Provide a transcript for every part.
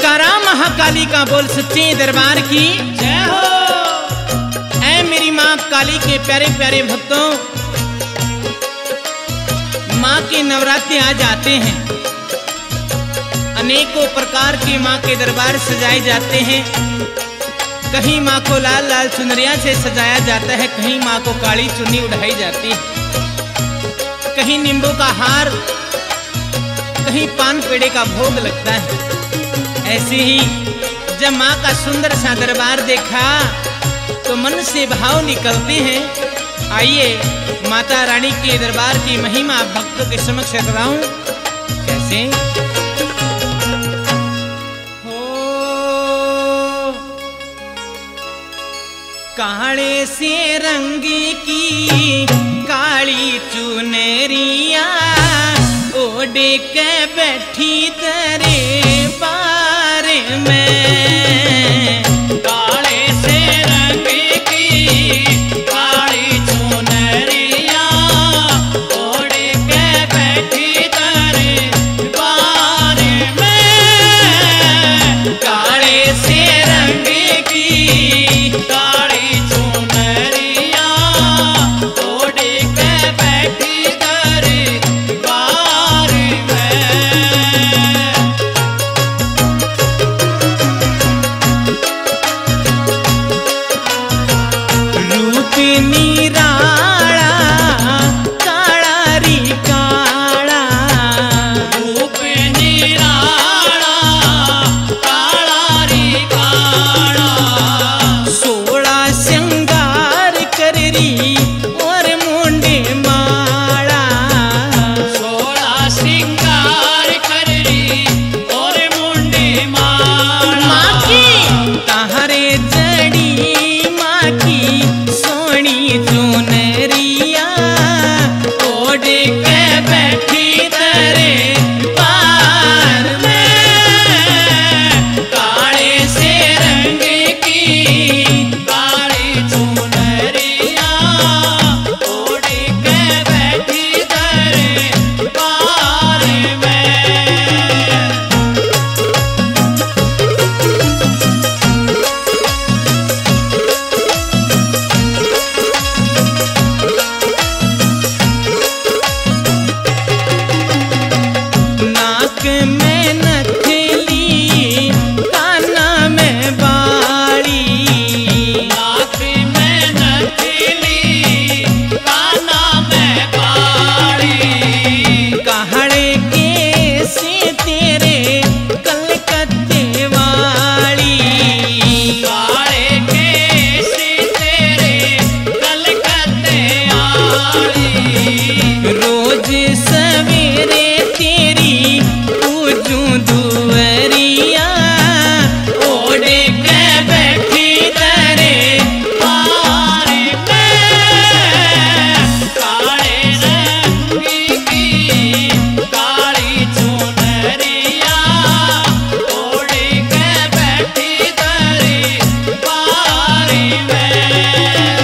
जयकारा महाकाली का बोल सच्चे दरबार की जय हो। ऐ मेरी माँ काली के प्यारे प्यारे भक्तों, माँ के नवरात्रि आ जाते हैं। अनेकों प्रकार के माँ के दरबार सजाए जाते हैं। कहीं माँ को लाल लाल चुनरिया से सजाया जाता है, कहीं माँ को काली चुन्नी उड़ाई जाती है, कहीं नींबू का हार, कहीं पान पेड़े का भोग लगता है। ऐसे ही जब माँ का सुंदर सा दरबार देखा तो मन से भाव निकलते हैं। आइए माता रानी के दरबार की महिमा भक्तों के समक्ष कराऊं। कैसे हो काले से रंग की काली चुनरिया ओढ़े के बैठी तेरे बारे में, काले से रंग की काली चुनरिया ओढ़ के बैठी तेरे बारे में। काले से रंग की काली चुनरिया ओढ़ के बैठी तेरे बारे में। रूप निराला काला री काला, रूप निराला काला रे काला। 16 श्रृंगार कर री और मुंडे माला, 16 श्रृंगार कर री और मुंडे माला। माँ की तारे जड़ी माँ की सोनी चुनरिया ओढ़ के बैठी तेरे पार में। काले से रंग की काली चुनरिया ओढ़ के बैठी तेरे बारे में। नाक में नथली काना में बाड़ी, नाक में नथली काना में बाड़ी। कहड़े के से तेरे कलकत्ते वाली, काले केस तेरे कलकत्ते आली। रोज सवेरे तेरी पूजूं दुवरिया ओढ़ के बैठी तेरे बारे में। काले रंग की काली चुनरिया ओढ़ के बैठी तेरे बारे में।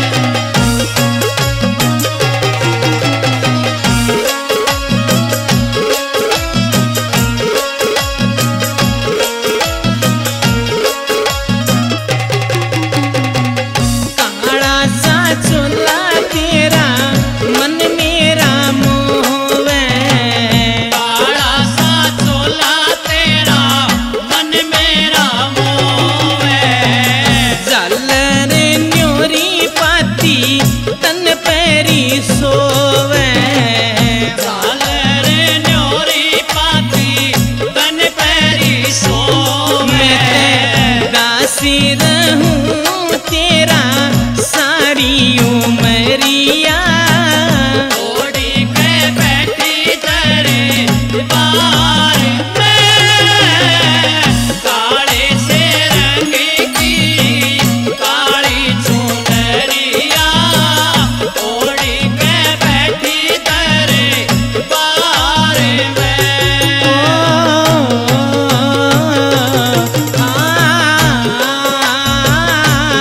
काला सा चोला तेरा मन मेरा मोहवे, काला सा चोला तेरा मन मेरा मोहे। झालर न्योरी पाती तन पैरी सोवे, झालर न्योरी पाती तन पैरी सोवे। मैं दासी रहूं तेरा सारी उमरिया ओढ़ के बैठी तेरे बारे में। काले से रंग की काली चुनरिया ओढ़ के बैठी तेरे बारे में। आ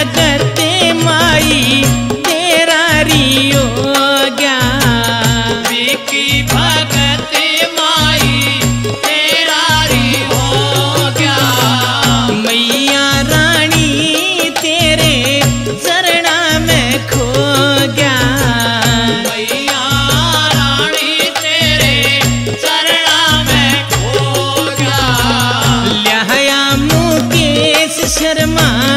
भगत माई तेरा रियो गया। विकी भगत माई तेरा री हो गया। मैया रानी तेरे चरणा में खो गया। मैया रानी तेरे चरणा में खो गया। लिया मुकेश शर्मा